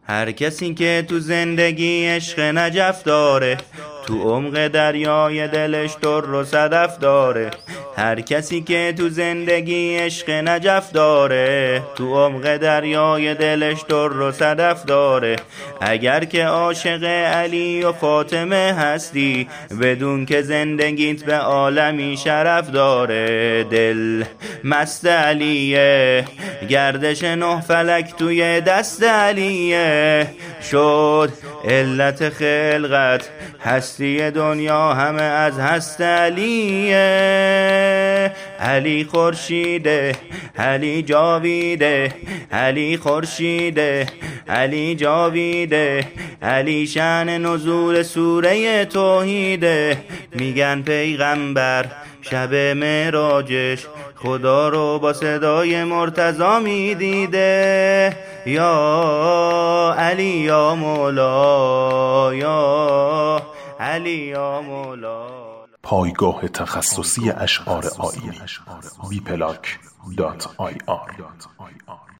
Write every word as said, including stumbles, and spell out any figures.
هر کسی که تو زندگی عشق نجف داره، تو عمق دریای دلش در و صدف داره. هر کسی که تو زندگی عشق نجف داره، تو عمق دریای دلش در و صدف داره. اگر که عاشق علی و فاطمه هستی، بدون که زندگیت به عالمی شرف داره. دل مست علیه، گردش نه فلک توی دست علیه. شد علت خلقت، هستی دنیا همه از هست علیه. علی خورشیده، علی جاویده، علی خورشیده، علی جاویده. علی شأن نزول سوره توحیده. میگن پیغمبر شب معراجش، خدا رو با صدای مرتضی میدیده. یا علی یا مولا، یا علی یا مولا. پایگاه تخصصی اشعار آیینی بی پلاک دات آی آر